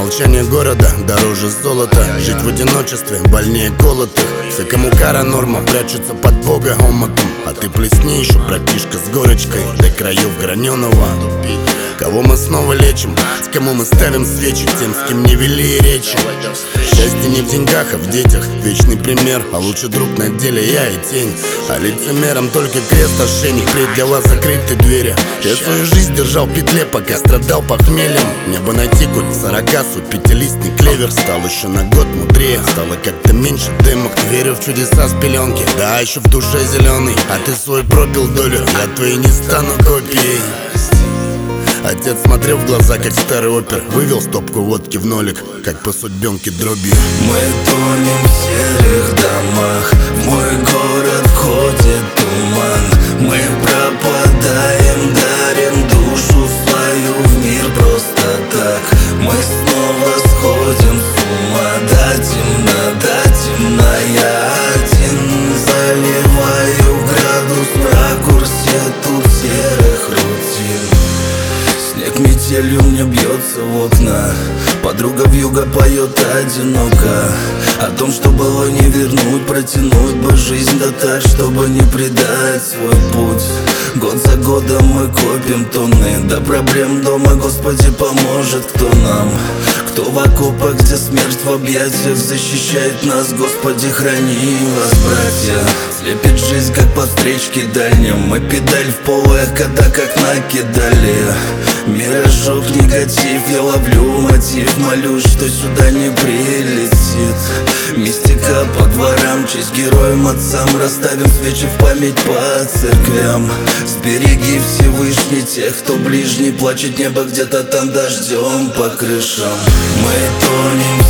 Молчание города дороже золота. Жить в одиночестве больнее колотых. Все, кому кара норма, прячутся под Бога омутом. А ты плесни еще, братишка, с горочкой до краев граненого. Кого мы снова лечим, с кому мы ставим свечи, тем, с кем не вели речи. Счастье не в деньгах, а в детях. Вечный пример, а лучший друг на деле я и тень. А лицемером только крест, ошейник. Впредь для вас закрыты двери. Я свою жизнь держал в петле, пока страдал похмельем. Мне бы найти хоть 40 сот, пятилистный клевер. Стал еще на год мудрее, стало как-то меньше дымок. Верю в чудеса с пеленки, да еще в душе зеленый. А ты свой пропил долю, я твоей не стану копией. Отец смотрел в глаза, как старый опер. Вывел стопку водки в нолик, как по судьбенке дробью. Мы тонем в серых домах, в мой город входит туман. Мы пропадаем, дарим душу свою в мир просто так. Мы снова сходим с ума, до темна, я один заливаю градус в ракурсе тут серых рутин. Снег метелью мне бьется в окна, подруга вьюга поет одиноко. О том, что было не вернуть, протянуть бы жизнь да так, чтобы не предать свой путь. Год за годом мы копим тонны, до проблем дома, Господи, поможет кто нам. Кто в окопах, где смерть в объятиях защищает нас, Господи, храни вас, братья. Слепит жизнь, как по встречке дальнем. Мы педаль в полах, когда как накидали. Миражок, негатив, я ловлю мотив. Молюсь, что сюда не прилетит мистика по дворам, честь героям, отцам. Расставим свечи в память по церквям. Сбереги, Всевышний, тех, кто ближний. Плачет небо где-то там дождем по крышам. Мы тонем